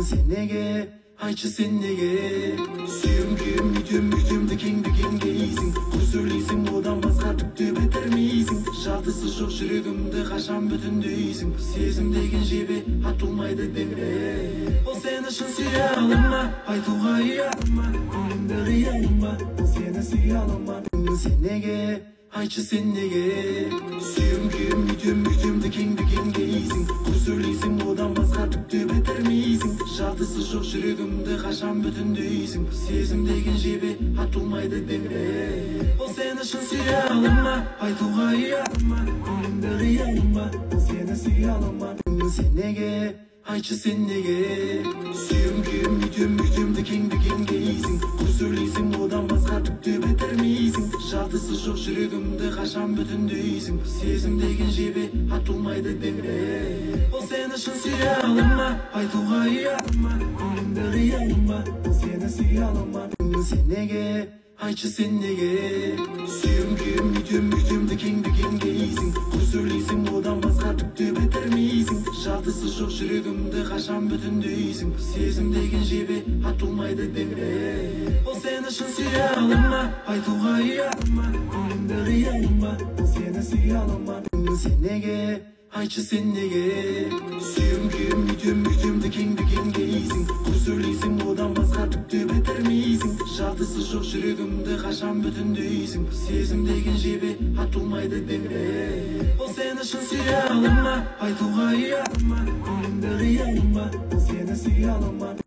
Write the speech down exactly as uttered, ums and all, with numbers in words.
Sen nege, aytчы sen nege Sүйüm күйім, үйтем, үйтемді кеңді кеңгейсің Көсөйлейсің, одан басқа түкті бітірмейсің Жартысы жоқ жүрегімді қашан бүтіндейсің Сезім деген жебе атылмайды деме Ол сені шын сүйе алама, айтуға ұялама Көңілімді қиялама, ол сені сүйе алама Sen nege, aytчы sen nege Sүйім күйім, үйтем, үйтемді кеңді кеңгейсің Көсөйлейсің, одан басқа түкті бітірмейсің Жартысы жоқ жүрегімді қашан бүтіндейсің Сезім деген жебе атылмайды деме Ол сені шын сүйе алама, айтуға ұялама Көңілімді қиялама, ол сені сүйе алама Sen nege, aytчы sen nege Sүйім күйім, үйтем, үйтемді кеңді кеңгейсің Көсөйлейсің, одан басқа түкті бітірмейсің Жартысы жоқ жүрегімді қашан бүтіндейсің Сезім деген жебе атылмайды деме Ол сені шын сүйе алама, айтуға ұялама Көңілімді қиялама, ол сені сүйе алама Sen nege, aytчы sen nege Sүйім күйім, үйтем, үйтемді кеңді кеңгейсің Көсөйлейсің, одан басқа түкті бітірмейсің Жартысы жоқ жүрегімді қашан бүтіндейсің Сезім деген жебе атылмайды деме Ол сені шын сүйе алама, айтуға ұялама Көңілімді қиялама, ол сені сүйе алама Sen nege, aytчы sen nege Sүйім күйім, үйтем, үйтемді кеңді кеңгейсің Көсөйлейсің, одан басқа түкті бітірмейсің Жартысы жоқ жүрегімді қашан бүтіндейсің Сезім деген жебе атылмайды деме Ол сені шын сүйе алама, айтуға ұялама Көңілімді қиялама, ол сені сүйе алама